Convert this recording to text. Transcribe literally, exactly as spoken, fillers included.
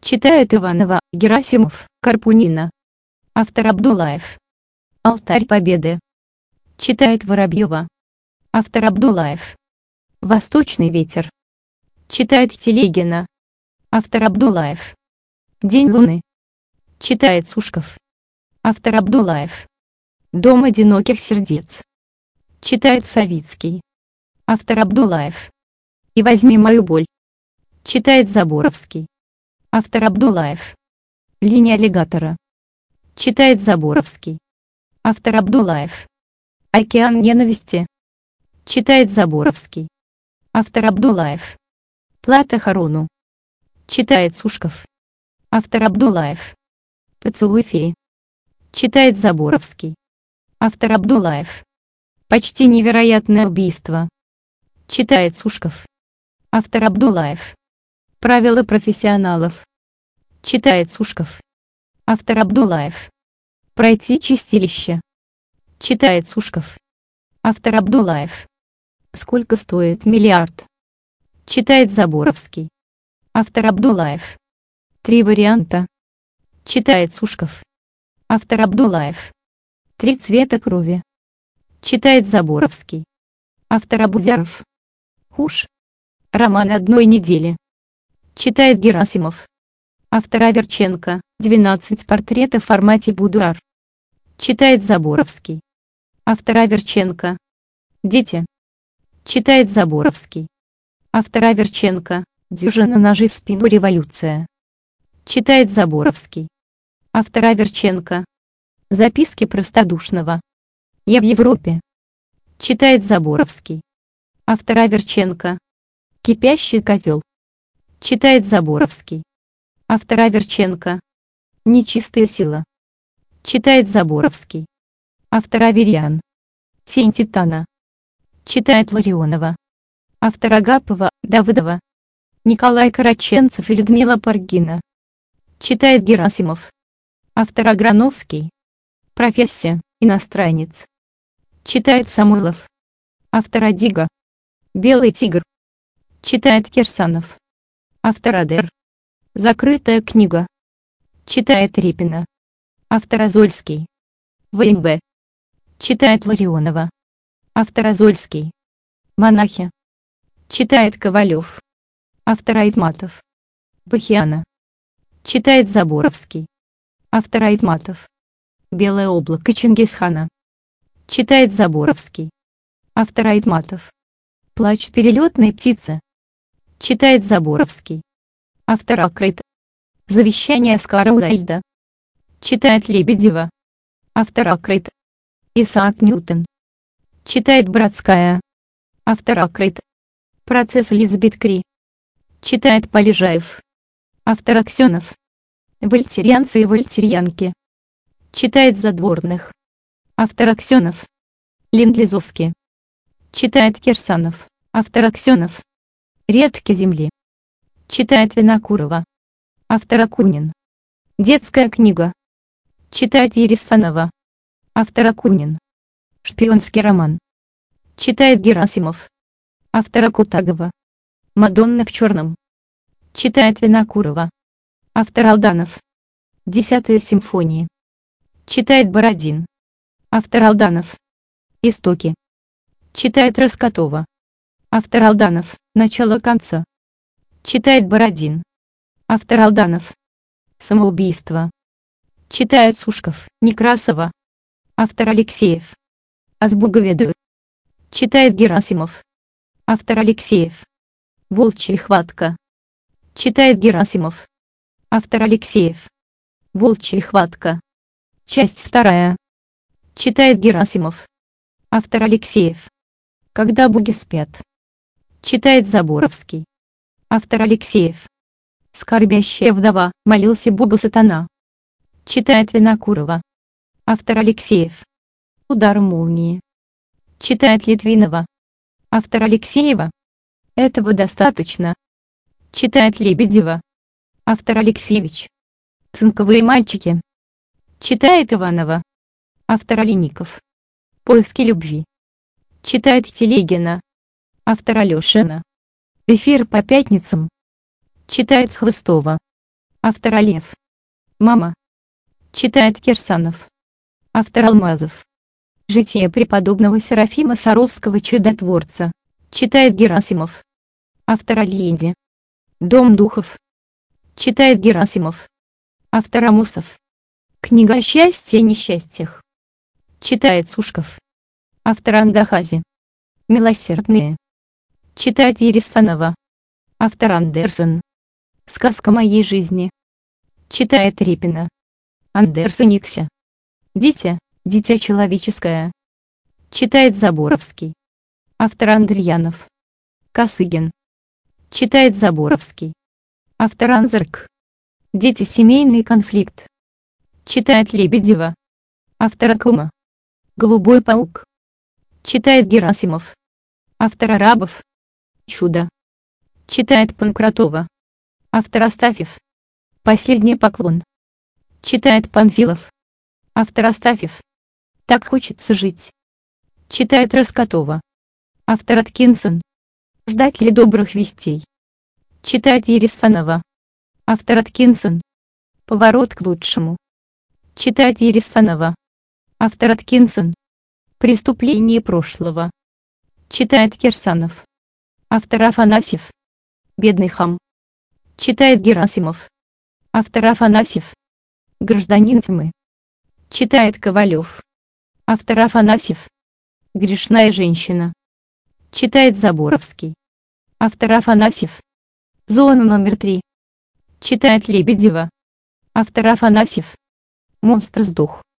Читает Иванова, Герасимов, Карпунина. Автор Абдуллаев. Алтарь Победы. Читает Воробьева. Автор Абдуллаев. Восточный ветер. Читает Телегина. Автор Абдуллаев. День Луны. Читает Сушков. Автор Абдуллаев. Дом одиноких сердец. Читает Савицкий. Автор Абдуллаев. И возьми мою боль. Читает Заборовский. Автор Абдуллаев. Линия аллигатора. Читает Заборовский. Автор Абдуллаев. Океан ненависти. Читает Заборовский. Автор Абдуллаев. Плата Харону. Читает Сушков. Автор Абдуллаев. Поцелуй феи. Читает Заборовский. Автор Абдуллаев. Почти невероятное убийство. Читает Сушков. Автор Абдуллаев. Правила профессионалов. Читает Сушков. Автор Абдуллаев. Пройти чистилище. Читает Сушков. Автор Абдуллаев. Сколько стоит миллиард? Читает Заборовский. Автор Абдуллаев. Три варианта. Читает Сушков. Автор Абдуллаев. Три цвета крови. Читает Заборовский. Автор Абузяров. Хуш. Роман одной недели. Читает Герасимов. Автор Аверченко. двенадцать портретов в формате будуар. Читает Заборовский. Автор Аверченко. Дети. Читает Заборовский. Автор Аверченко. Дюжина ножей в спину революция. Читает Заборовский. Автор Аверченко. Записки простодушного. Я в Европе. Читает Заборовский. Автор Аверченко. Кипящий котел. Читает Заборовский. Автор Аверченко. Нечистая сила. Читает Заборовский. Автор Аверьян. Тень Титана. Читает Ларионова. Автор Агапова, Давыдова. Николай Караченцев и Людмила Паргина. Читает Герасимов. Автор Аграновский. Профессия, иностранец. Читает Самойлов. Автор Адига. Белый тигр. Читает Кирсанов. Автор Адер. Закрытая книга. Читает Репина. Автор Азольский. ВМБ. Читает Ларионова. Автор Азольский. Монахи. Читает Ковалев. Автор Айтматов. Бахиана. Читает Заборовский. Автор Айтматов. Белое облако Чингисхана. Читает Заборовский. Автор Айтматов. Плач перелетной птицы. Читает Заборовский. Автор Акрит. Завещание Оскара Уайльда. Читает Лебедева. Автор Акрит. Исаак Ньютон. Читает Бродская. Автор Акрит. Процесс Элизабет Кри. Читает Полежаев. Автор Аксенов. Вольтерьянцы и вольтерьянки. Читает Задворных. Автор Аксенов. Линдлизовский. Читает Кирсанов. Автор Аксенов. Редки земли. Читает Винокурова. Автор Акунин. Детская книга. Читает Ересанова. Автор Акунин. Шпионский роман. Читает Герасимов. Автор Акутагова. Мадонна в черном. Читает Винокурова. Автор Алданов. Десятая симфония. Читает Бородин. Автор Алданов. Истоки. Читает Раскотова. Автор Алданов. Начало конца. Читает Бородин. Автор Алданов. Самоубийство. Читает Сушков. Некрасова. Автор Алексеев. Азбуговеду. Читает Герасимов. Автор Алексеев. Волчья хватка. Читает Герасимов. Автор Алексеев. Волчья хватка. Часть вторая. Читает Герасимов. Автор Алексеев. Когда боги спят. Читает Заборовский. Автор Алексеев. Скорбящая вдова, молился Богу сатана. Читает Винокурова. Автор Алексеев. Удар молнии. Читает Литвинова. Автор Алексеева. Этого достаточно. Читает Лебедева. Автор Алексеевич. Цинковые мальчики. Читает Иванова. Автор Олейников. Поиски любви. Читает Телегина. Автор Алешина. Эфир по пятницам. Читает Схлыстова. Автор Алиев. Мама. Читает Кирсанов. Автор Алмазов. Житие преподобного Серафима Саровского чудотворца. Читает Герасимов. Автор Альенди. Дом духов. Читает Герасимов. Автор Амусов. Книга о счастье и несчастьях. Читает Сушков. Автор Андахази. Милосердные. Читает Ересанова. Автор Андерсон. Сказка моей жизни. Читает Репина. Андерсон Никся. Дитя, дитя человеческое. Читает Заборовский. Автор Андреянов. Косыгин. Читает Заборовский. Автор Анзерк. Дети, семейный конфликт. Читает Лебедева. Автор Акума. Голубой паук. Читает Герасимов. Автор Арабов. Чудо. Читает Панкратова. Автор Астафьев. Последний поклон. Читает Панфилов. Автор Астафьев. Так хочется жить. Читает Раскотова. Автор Аткинсон. Ждать ли добрых вестей. Читает Ересанова. Автор Аткинсон. Поворот к лучшему. Читает Ересанова. Автор Аткинсон. Преступление прошлого. Читает Кирсанов. Автор Афанасьев. Бедный хам. Читает Герасимов. Автор Афанасьев. Гражданин тьмы. Читает Ковалев. Автор Афанасьев. Грешная женщина. Читает Заборовский. Автор Афанасьев. Зона номер три. Читает Лебедева. Автор Афанасьев. Монстр сдох.